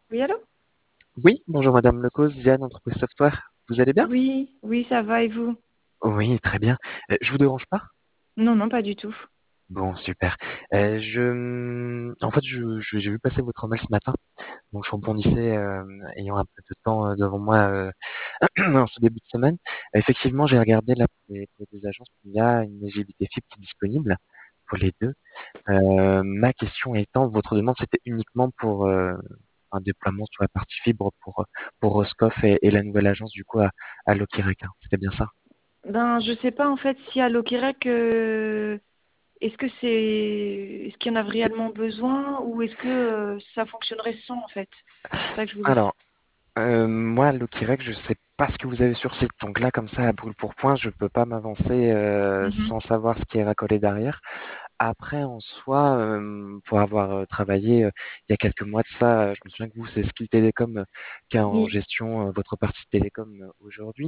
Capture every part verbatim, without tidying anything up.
Oui, allô? Oui, bonjour Madame Lecause, Diane, entreprise software. Vous allez bien? Oui, oui, ça va et vous? Oui, très bien. Euh, je vous dérange pas? Non, non, pas du tout. Bon, super. Euh, je, en fait, je, je- j'ai vu passer votre mail ce matin, donc je rebondissais, euh, ayant un peu de temps euh, devant moi euh, en ce début de semaine. Effectivement, j'ai regardé là pour les, pour les deux agences, il y a une éligibilité fibre qui est disponible pour les deux. Euh, ma question étant, votre demande, c'était uniquement pour euh, un déploiement sur la partie fibre pour pour Roscoff et, et la nouvelle agence du coup à, à Lokirek, hein. C'était bien ça? Ben, je sais pas en fait si à Lokirec, euh, est-ce que c'est, est-ce qu'il y en a réellement besoin ou est-ce que euh, ça fonctionnerait sans en fait? C'est ça que je voulais. Alors, euh, moi, Lokirek, je sais pas ce que vous avez sur site. Donc là, comme ça, à brûle pour point, je peux pas m'avancer euh, Mhm. sans savoir ce qui est racolé derrière. Après, en soi, euh, pour avoir euh, travaillé euh, il y a quelques mois de ça, euh, je me souviens que vous, c'est Skill Télécom euh, qui a en Oui, gestion euh, votre partie télécom euh, aujourd'hui.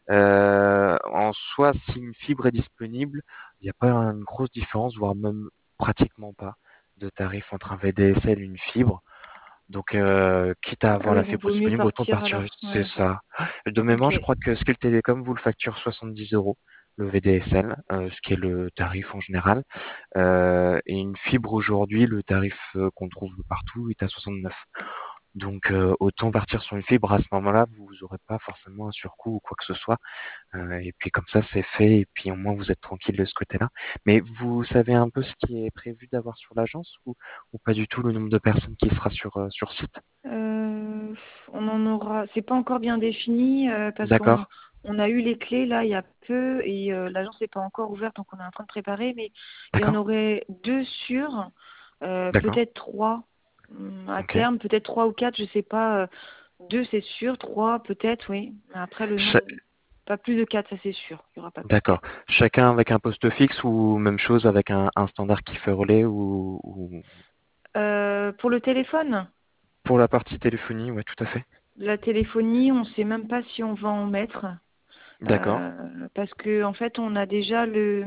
Euh, en soi, si une fibre est disponible, il n'y a pas une grosse différence, voire même pratiquement pas de tarif entre un V D S L et une fibre. Donc, euh, quitte à ah avoir la oui, donc fibre vaut mieux disponible, autant partir partir. alors. C'est Ouais. ça. De Ok. mémoire, je crois que Skill Telecom vous le facture soixante-dix euros, le V D S L, euh, ce qui est le tarif en général. Euh, et une fibre aujourd'hui, le tarif euh, qu'on trouve partout est à soixante-neuf. Donc, euh, autant partir sur une fibre à ce moment-là, vous n'aurez pas forcément un surcoût ou quoi que ce soit. Euh, et puis comme ça, c'est fait. Et puis au moins, vous êtes tranquille de ce côté-là. Mais vous savez un peu ce qui est prévu d'avoir sur l'agence ou, ou pas du tout le nombre de personnes qui sera sur, euh, sur site? Euh, on en aura. C'est pas encore bien défini euh, parce qu'on D'accord, on a eu les clés là il y a peu et euh, l'agence n'est pas encore ouverte donc on est en train de préparer. Mais il y en d'accord, aurait deux sûrs, euh, d'accord. peut-être trois hum, à Ok. terme, peut-être trois ou quatre, je sais pas. euh, deux c'est sûr, trois peut-être, oui. Mais après le Cha- nombre, pas plus de quatre, ça c'est sûr. Il y aura pas plus de D'accord. quatre. Chacun avec un poste fixe ou même chose avec un, un standard qui fait relais ou, ou- Euh, pour le téléphone, pour la partie téléphonie, ouais, tout à fait. la téléphonie, on sait même pas si on va en mettre. D'accord. Euh, parce que en fait on a déjà le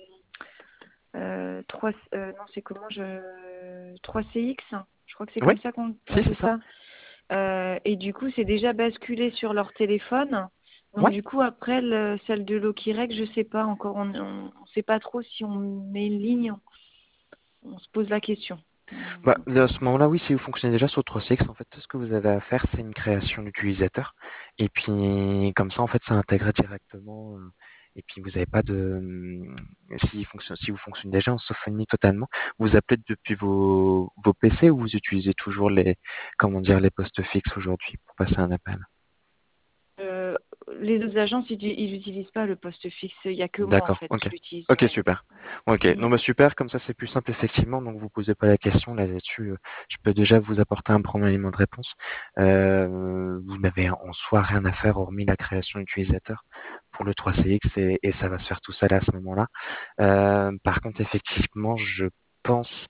euh, trois euh, non c'est comment je trois C X, je crois que c'est Oui, comme ça qu'on si, ouais c'est c'est ça. ça. Euh, et du coup c'est déjà basculé sur leur téléphone, donc Ouais. du coup après le, celle de Lokirec je sais pas encore, on, on, on sait pas trop si on met une ligne, on, on se pose la question. Bah, Hum, à ce moment-là, oui, si vous fonctionnez déjà sur trois C X, en fait, tout ce que vous avez à faire, c'est une création d'utilisateur. Et puis, comme ça, en fait, ça intègre directement. euh, Et puis, vous n'avez pas de, hum, si, fonctionne, si vous fonctionnez déjà en sophonie totalement, vous appelez depuis vos, vos P C ou vous utilisez toujours les, comment dire, les postes fixes aujourd'hui pour passer un appel? euh, les autres agences ils ils n'utilisent pas le poste fixe, il y a que moi en D'accord, fait ok. qui l'utilise, Ok, ouais. super. Ok, non, Hum, bah super, comme ça c'est plus simple effectivement, donc vous posez pas la question là- là-dessus. euh, Je peux déjà vous apporter un premier élément de réponse. Euh, vous n'avez en soi rien à faire hormis la création d'utilisateur pour le trois C X et, et ça va se faire tout seul à ce moment-là. Euh, par contre, effectivement, je pense,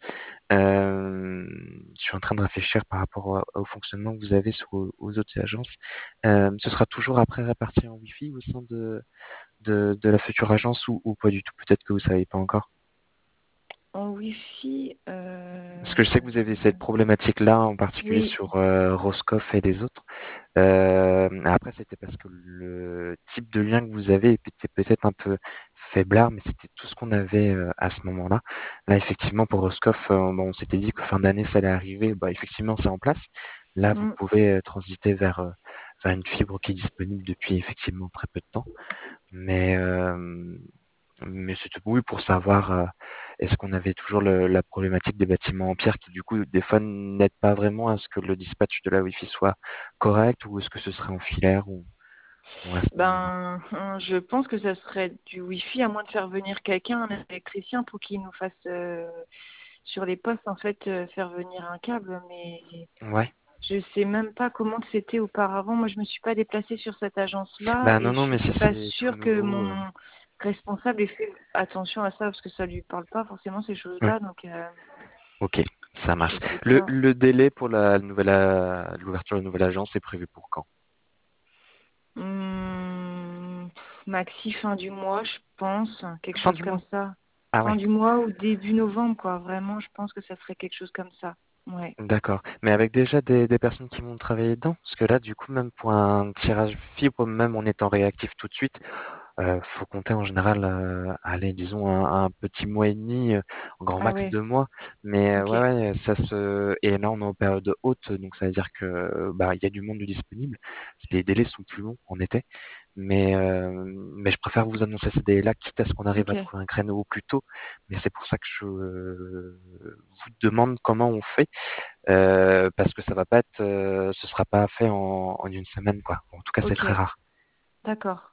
euh, je suis en train de réfléchir par rapport au, au fonctionnement que vous avez sur, aux autres agences. Euh, ce sera toujours après réparti en Wi-Fi au sein de de, de la future agence ou, ou pas du tout? Peut-être que vous savez pas encore. en Wi-Fi, Parce que je sais que euh, vous avez cette problématique-là, en particulier oui. sur euh, Roscoff et les autres. Euh, après, c'était parce que le type de lien que vous avez était peut-être un peu faiblard, mais c'était tout ce qu'on avait euh, à ce moment-là. Là, effectivement, pour Roscoff, euh, bon, on s'était dit que fin d'année, ça allait arriver. Bah, effectivement, c'est en place. Là, vous Hum. pouvez euh, transiter vers, euh, vers une fibre qui est disponible depuis effectivement très peu de temps. Mais euh, Mais c'était oui pour savoir euh, est-ce qu'on avait toujours le- la problématique des bâtiments en pierre qui du coup des fois n'aident pas vraiment à ce que le dispatch de la Wi-Fi soit correct ou est-ce que ce serait en filaire ou, ou à ce moment-là. Ben, hum, je pense que ça serait du Wi-Fi, à moins de faire venir quelqu'un, un électricien, pour qu'il nous fasse euh, sur les postes, en fait, euh, faire venir un câble. Mais Ouais. je sais même pas comment que c'était auparavant. Moi, je me suis pas déplacée sur cette agence-là Bah et non non je mais suis si pas c'est tout sûre que nouveau. euh, mon responsable ait fait attention à ça parce que ça lui parle pas forcément ces Ouais. choses-là. Donc, euh, Ok, ça je marche. sais Le, pas. le délai pour la nouvelle a- l'ouverture de la nouvelle agence est prévu pour quand? Hum, maxi fin du mois, je pense, quelque Fin chose du comme mois. ça. Ah Fin ouais. du mois ou début novembre, quoi. Vraiment, je pense que ça serait quelque chose comme ça. Ouais. D'accord. Mais avec déjà des, des personnes qui vont travailler dedans? Parce que là, du coup, même pour un tirage fibre, même en étant réactif tout de suite, euh, faut compter en général, euh, allez, disons un, un petit mois et demi, euh, grand Ah max ouais. deux mois. Mais euh, Ok. ouais, ouais, ça se. Et là, on est en période haute, donc ça veut dire que euh, bah il y a du monde disponible. Les délais sont plus longs en été. Mais, euh, mais je préfère vous annoncer ces délais-là, quitte à ce qu'on arrive à Ok. trouver un créneau au plus tôt. Mais c'est pour ça que je euh, vous demande comment on fait, euh, parce que ça va pas être, euh, ce sera pas fait en, en une semaine, quoi. En tout cas, c'est Ok. très rare. D'accord.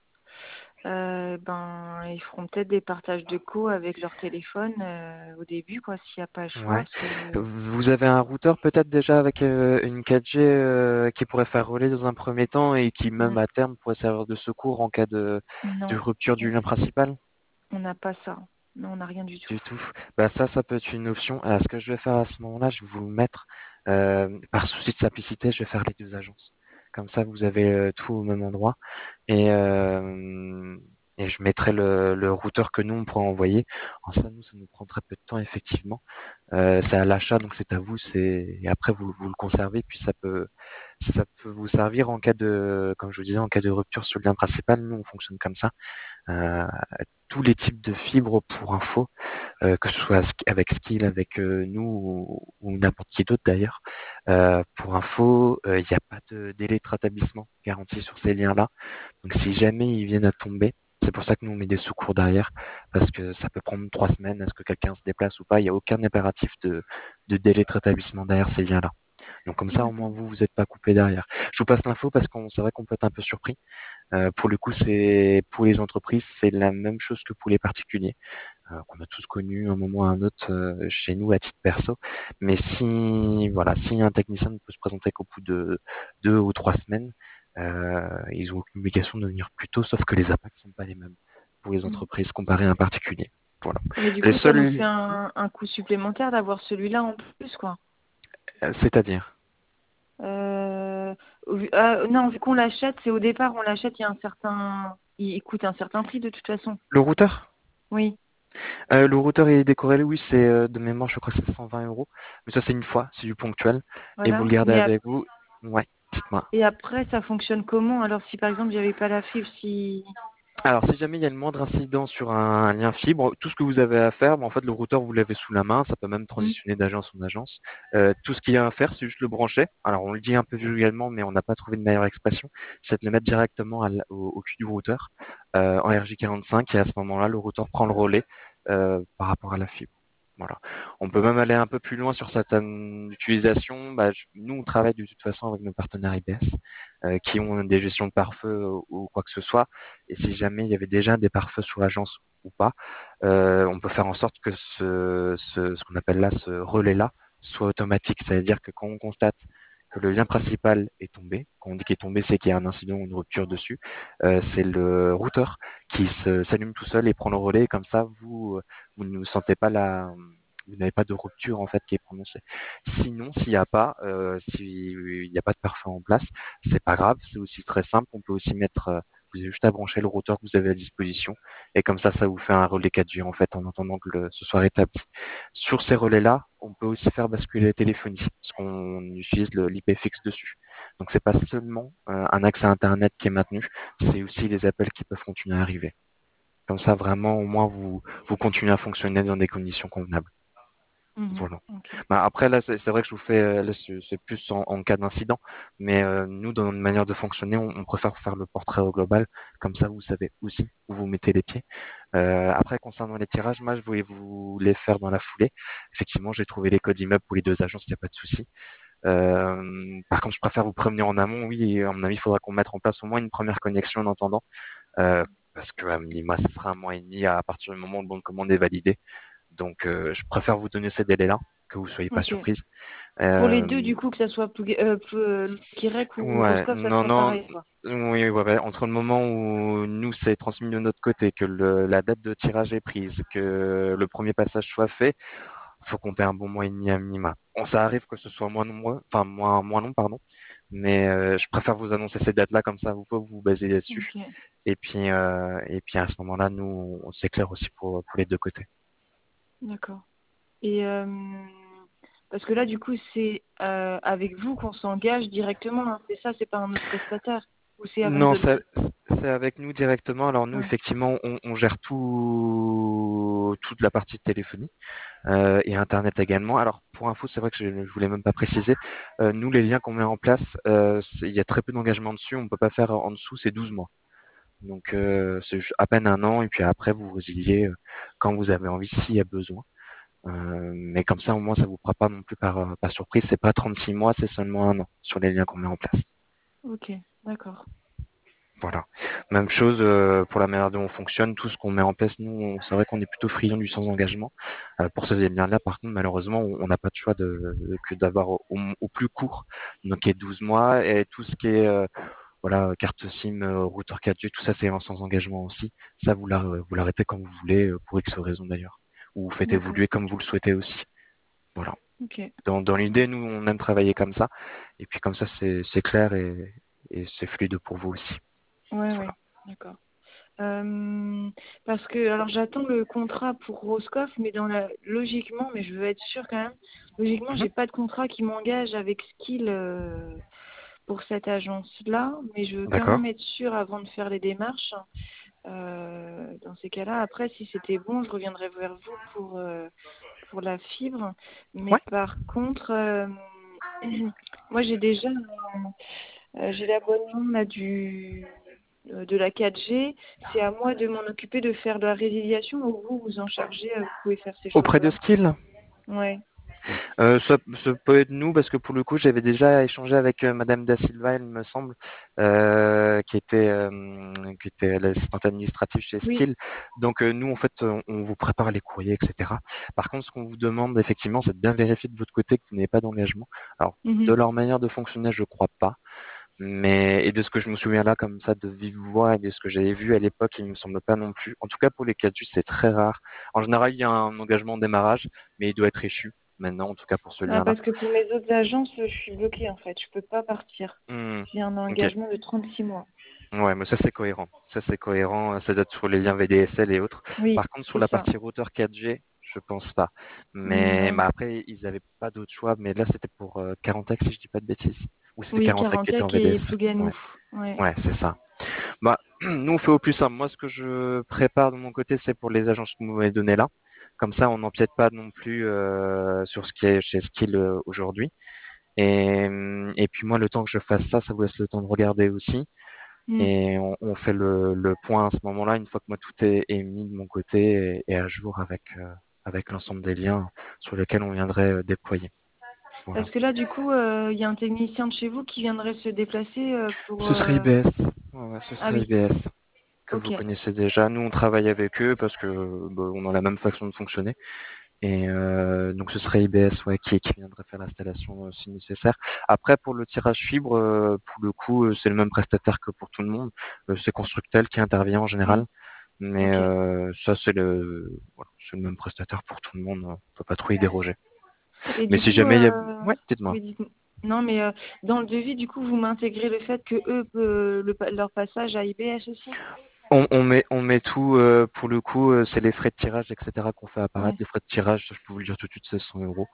Euh, ben, ils feront peut-être des partages de co avec leur téléphone euh, au début, quoi, s'il n'y a pas le choix, Ouais. parce que Vous avez un routeur peut-être déjà avec euh, une quatre G euh, qui pourrait faire relais dans un premier temps et qui même n- à terme pourrait servir de secours en cas de, de non, rupture du on lien principal? on n'a pas ça. Non, on n'a rien du tout. Du tout. Bah ça, ça peut être une option. Alors, ce que je vais faire à ce moment-là, je vais vous le mettre, euh, par souci de simplicité, je vais faire les deux agences. Comme ça, vous avez euh, tout au même endroit. Et, euh, et je mettrai le, le routeur que nous, on pourra envoyer. En ça, nous, ça nous prend très peu de temps, effectivement. Euh, c'est à l'achat, donc c'est à vous. C'est et après vous, vous le conservez, puis ça peut ça peut vous servir en cas de, comme je vous disais, en cas de rupture sur le lien principal. Nous, on fonctionne comme ça. Euh, tous les types de fibres pour info, euh, que ce soit avec Skill, avec euh, nous ou, ou n'importe qui d'autre d'ailleurs. Euh, pour info, il n'y a pas de délai de rétablissement garanti sur ces liens-là. Donc si jamais ils viennent à tomber, c'est pour ça que nous on met des secours derrière, parce que ça peut prendre trois semaines à ce que quelqu'un se déplace ou pas. Il n'y a aucun impératif de, de délai de rétablissement derrière ces liens-là. Donc comme ça au moins D'accord. vous vous n'êtes pas coupé derrière. Je vous passe l'info parce qu'on c'est vrai qu'on peut être un peu surpris. Euh, pour le coup c'est pour les entreprises c'est la même chose que pour les particuliers, euh, qu'on a tous connu un moment ou un autre euh, chez nous à titre perso. Mais si voilà, si un technicien ne peut se présenter qu'au bout de deux ou trois semaines, euh, ils ont aucune obligation de venir plus tôt, sauf que les impacts sont pas les mêmes pour les Mm. entreprises comparées à un particulier. Voilà. Mais du Les coup, ça nous fait seuls, un, un coût supplémentaire d'avoir celui-là en plus, quoi. euh, c'est-à-dire Euh, vu- euh, non, vu qu'on l'achète, c'est au départ, on l'achète, il y a un certain, il, il coûte un certain prix de toute façon. le routeur. Oui, Euh, le routeur est décorrélé, oui, c'est euh, de mémoire, je crois que c'est cent vingt euros. Mais ça, c'est une fois, c'est du ponctuel. Et vous voilà. le gardez Mais ap- avec vous. Ouais, dites-moi. et après, ça fonctionne comment? Alors, si par exemple, j'avais pas la fibre, si, Alors, si jamais il y a le moindre incident sur un lien fibre, tout ce que vous avez à faire, bah, en fait, le routeur, vous l'avez sous la main, ça peut même Hmm. transitionner d'agence en agence. Euh, tout ce qu'il y a à faire, c'est juste le brancher. Alors, on le dit un peu vulgairement, mais on n'a pas trouvé de meilleure expression. C'est de le mettre directement à l- au, au cul du routeur, euh, en R J quarante-cinq, et à ce moment-là, le routeur prend le relais euh, par rapport à la fibre. Voilà. On peut même aller un peu plus loin sur certaines utilisations. Bah, je- nous, on travaille de toute façon avec nos partenaires I B S, euh, qui ont des gestions de pare-feu ou, ou quoi que ce soit. Et si jamais il y avait déjà des pare-feux sur l'agence ou pas, euh, on peut faire en sorte que ce, ce, ce qu'on appelle là ce relais-là soit automatique. C'est-à-dire que quand on constate que le lien principal est tombé, quand on dit qu'il est tombé, c'est qu'il y a un incident ou une rupture dessus, euh, c'est le routeur qui se, s'allume tout seul et prend le relais. Et comme ça, vous, vous ne sentez pas la, vous n'avez pas de rupture en fait qui est prononcée. Sinon, s'il n'y a pas, euh, s'il n'y a pas de pare-feu en place, c'est pas grave, c'est aussi très simple. On peut aussi mettre, euh, vous avez juste à brancher le routeur que vous avez à disposition et comme ça, ça vous fait un relais quatre G en fait en attendant que le, ce soit rétabli. Sur ces relais-là, on peut aussi faire basculer la téléphonie parce qu'on utilise le- l'I P fixe dessus. Donc c'est pas seulement euh, un accès à Internet qui est maintenu, c'est aussi les appels qui peuvent continuer à arriver. Comme ça, vraiment, au moins, vous, vous continuez à fonctionner dans des conditions convenables. Mhm. Voilà. Ok. Bah, après, là, c'est c'est vrai que je vous fais, euh, là, c'est c'est plus en, en cas d'incident, mais euh, nous, dans notre manière de fonctionner, on, on préfère faire le portrait au global, comme ça, vous savez aussi où vous mettez les pieds. Euh, après, concernant les tirages, moi, je voulais vous les faire dans la foulée. Effectivement, j'ai trouvé les codes immeubles pour les deux agences, il n'y a pas de souci. Euh, par contre, je préfère vous prévenir en amont. Oui, à mon avis, il faudra qu'on mette en place au moins une première connexion en attendant, euh, parce que à minima, ce sera un mois et demi à partir du moment où le bon de commande est validé. Donc, euh, je préfère vous donner ces délais-là, que vous soyez pas Ok. surprise. Pour les deux, Euh, du coup, que ça soit Plug- euh, Pl- euh, Kirek ou ouais, Roscoff, ça non, serait non, pareil, quoi. oui, ouais, ouais. Entre le moment où nous c'est transmis de notre côté, que le, la date de tirage est prise, que le premier passage soit fait, faut compter un bon mois et demi à minima. Bon, ça arrive que ce soit moins nombreux, enfin moins moins long, pardon. Mais euh, je préfère vous annoncer ces dates-là comme ça, vous pouvez vous baser là-dessus. Ok. Et puis euh, et puis à ce moment-là, nous, on s'éclaire aussi pour pour les deux côtés. D'accord. Et euh, Parce que là, du coup, c'est euh, avec vous qu'on s'engage directement, hein. C'est ça, c'est pas un autre prestataire. Ou c'est avec Non, d'autres. c'est c'est avec nous directement. Alors nous, Ouais. effectivement, on, on gère tout, toute la partie téléphonie euh, et Internet également. Alors pour info, c'est vrai que je, je voulais même pas préciser. Euh, nous, les liens qu'on met en place, euh, c'est- il y a très peu d'engagement dessus. On peut pas faire en dessous, c'est douze mois. Donc euh, c'est ju- à peine un an et puis après vous résiliez euh, quand vous avez envie, s'il y a besoin. Euh, mais comme ça, au moins, ça vous fera pas non plus par, euh, par surprise. C'est pas trente-six mois, c'est seulement un an sur les liens qu'on met en place. Ok, d'accord. Voilà. Même chose euh, pour la manière dont on fonctionne, tout ce qu'on met en place, nous, on- c'est vrai qu'on est plutôt friand du sans engagement. Euh, pour ces liens-là, par contre, malheureusement, on on n'a pas de choix de, que d'avoir au, au- au plus court, donc qui est douze mois, et tout ce qui est euh, voilà carte SIM, euh, routeur quatre G, tout ça, c'est en sans engagement aussi. Ça, vous la- vous l'arrêtez quand vous voulez, euh, pour X raison d'ailleurs, ou vous faites D'accord. évoluer comme vous le souhaitez aussi. Voilà. Ok. Dans, dans l'idée, nous, on aime travailler comme ça, et puis comme ça, c'est c'est clair et, et c'est fluide pour vous aussi. Ouais, Voilà. ouais. D'accord. Euh, parce que, alors j'attends le contrat pour Roscoff, mais dans la, logiquement, mais je veux être sûre quand même, logiquement, Mhm. j'ai pas de contrat qui m'engage avec Skill euh, pour cette agence-là, mais je veux quand D'accord. même être sûre avant de faire les démarches. Euh, dans ces cas-là, après, si c'était bon, je reviendrai vers vous pour, euh, pour la fibre. Mais Ouais. par contre, euh, moi j'ai déjà euh, j'ai l'abonnement là du euh, de la quatre G. C'est à moi de m'en occuper de faire de la résiliation ou vous vous en chargez, euh, vous pouvez faire ces Auprès de choses-là. Skill, Ouais. euh, ça, ça peut être nous parce que pour le coup, j'avais déjà échangé avec euh, Madame Da Silva, il me semble, euh, qui était euh, qui était l'assistante administrative chez Oui. Skill. Donc euh, nous, en fait, on, on vous prépare les courriers, et cetera. Par contre, ce qu'on vous demande effectivement, c'est de bien vérifier de votre côté que vous n'avez pas d'engagement. Alors, de Mhm. leur manière de fonctionner, je crois pas. Mais et de ce que je me souviens là, comme ça, de vive voix et de ce que j'avais vu à l'époque, il me semble pas non plus. En tout cas, pour les quatre G, c'est très rare. En général, il y a un engagement de démarrage, mais il doit être échu. Maintenant, en tout cas pour ce Ah, lien-là. parce que pour mes autres agences, je suis bloquée en fait. Je peux pas partir. Hmm, J'ai un ok. engagement de trente-six mois. Ouais, mais ça c'est cohérent. Ça c'est cohérent. Ça date sur les liens V D S L et autres. Oui, Par contre, sur c'est la ça. partie routeur quatre G, je pense pas. Mais, mais Non. après, ils avaient pas d'autre choix. Mais là, c'était pour euh, Quarantec, si je dis pas de bêtises. Ou c'était Oui, Quarantec qui était en Quarantec et V D S L. Plouganou. Ouais, Ouais. ouais, c'est ça. Bah, nous, on fait au plus simple. Moi, ce que je prépare de mon côté, c'est pour les agences que vous m'avez données là. Comme ça, on n'empiète pas non plus euh, sur ce qui est chez Skill euh, aujourd'hui. Et, et puis moi, le temps que je fasse ça, ça vous laisse le temps de regarder aussi. Mm. Et on, on fait le, le point à ce moment-là, une fois que moi tout est, est mis de mon côté et, et à jour avec, euh, avec l'ensemble des liens sur lesquels on viendrait euh, déployer. Voilà. Parce que là, du coup, euh, il y a un technicien de chez vous qui viendrait se déplacer euh, pour... Ce serait euh, I B S. Ouais, ouais, ce Ah serait oui, I B S que ok. vous connaissez déjà. Nous, on travaille avec eux parce que bah, on a la même façon de fonctionner. Et euh, donc ce serait I B S ouais, qui, qui viendrait faire l'installation euh, si nécessaire. Après pour le tirage fibre, euh, pour le coup euh, c'est le même prestataire que pour tout le monde. Euh, c'est Constructel qui intervient en Mm. général, mais Ok. euh, ça c'est le voilà, c'est le même prestataire pour tout le monde. On peut pas trop y déroger. Et Mais du si coup, jamais il y a, euh... ouais, dites-moi. oui, dites non, mais euh, dans le devis, du coup, vous m'intégrez le fait que eux, euh, le, pa- leur passage à I B S aussi? On, on met on met tout euh, pour le coup, euh, c'est les frais de tirage, et cetera qu'on fait apparaître. Ouais. Les frais de tirage, ça, je peux vous le dire tout de suite, c'est cent euros.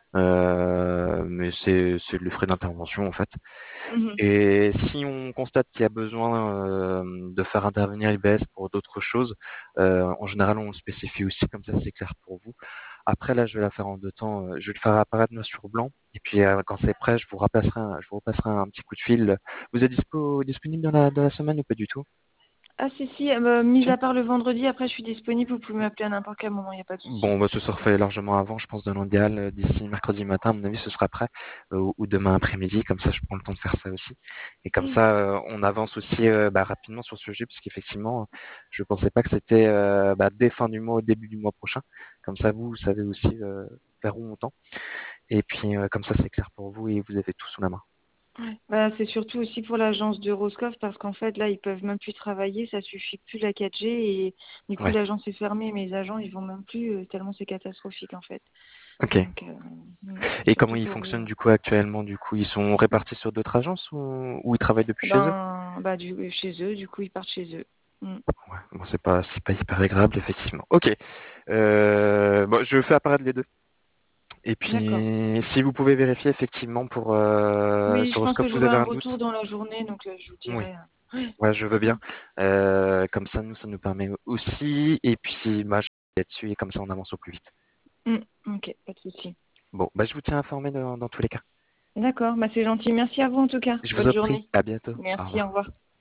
Euh, mais c'est c'est les frais d'intervention en fait. Mhm. Et si on constate qu'il y a besoin euh, de faire intervenir I B S pour d'autres choses, euh, en général on le spécifie aussi, comme ça c'est clair pour vous. Après là je vais la faire en deux temps, euh, je vais le faire apparaître noir sur blanc, et puis euh, quand c'est prêt je vous repasserai un, je vous repasserai un petit coup de fil. Vous êtes dispo, disponible dans la, dans la semaine ou pas du tout? Ah si, si, euh, mis Si. à part le vendredi, après je suis disponible, vous pouvez m'appeler à n'importe quel moment, il n'y a pas de souci. Bon, bah, ce sera fait largement avant, je pense, de l'idéal, euh, d'ici mercredi matin, à mon avis, ce sera prêt, euh, ou ou demain après-midi, comme ça, je prends le temps de faire ça aussi. Et comme ça, euh, on avance aussi euh, bah, rapidement sur ce sujet, parce qu'effectivement, je pensais pas que c'était euh, bah, dès fin du mois, au début du mois prochain. Comme ça, vous, vous savez aussi euh, vers où on tend. Et puis, euh, comme ça, c'est clair pour vous et vous avez tout sous la main. Ouais. Bah, c'est surtout aussi pour l'agence de Roscoff parce qu'en fait là ils peuvent même plus travailler, ça suffit plus la quatre G et du coup Ouais, l'agence est fermée, mes agents ils vont même plus euh, tellement c'est catastrophique en fait. ok. Donc euh, mm, Et comment surtout ils pour vous. fonctionnent du coup actuellement? Du coup, ils sont répartis sur d'autres agences ou, ou ils travaillent depuis chez eux? Ben bah du chez eux, du coup ils partent chez eux. Mm. Ouais, bon, c'est pas, c'est pas hyper agréable, effectivement. Ok. Euh, bon, je fais apparaître les deux. Et D'accord. puis, si vous pouvez vérifier effectivement pour euh, Oui, je sur pense Horoscope, que vous j'aurai avez un un retour doute? dans la journée, donc euh, je vous Oui. dirai. euh, Ouais, je veux bien. Mm, Euh, comme ça, nous, ça nous permet aussi. Et puis, moi, je vais là-dessus et comme ça, on avance au plus vite. mm, ok, pas de souci. Bon, bah, je vous tiens informé dans, dans tous les cas. D'accord, bah c'est gentil. Merci à vous en tout cas. Je vous Bonne en prie. journée. À bientôt. Au Merci, au revoir. revoir.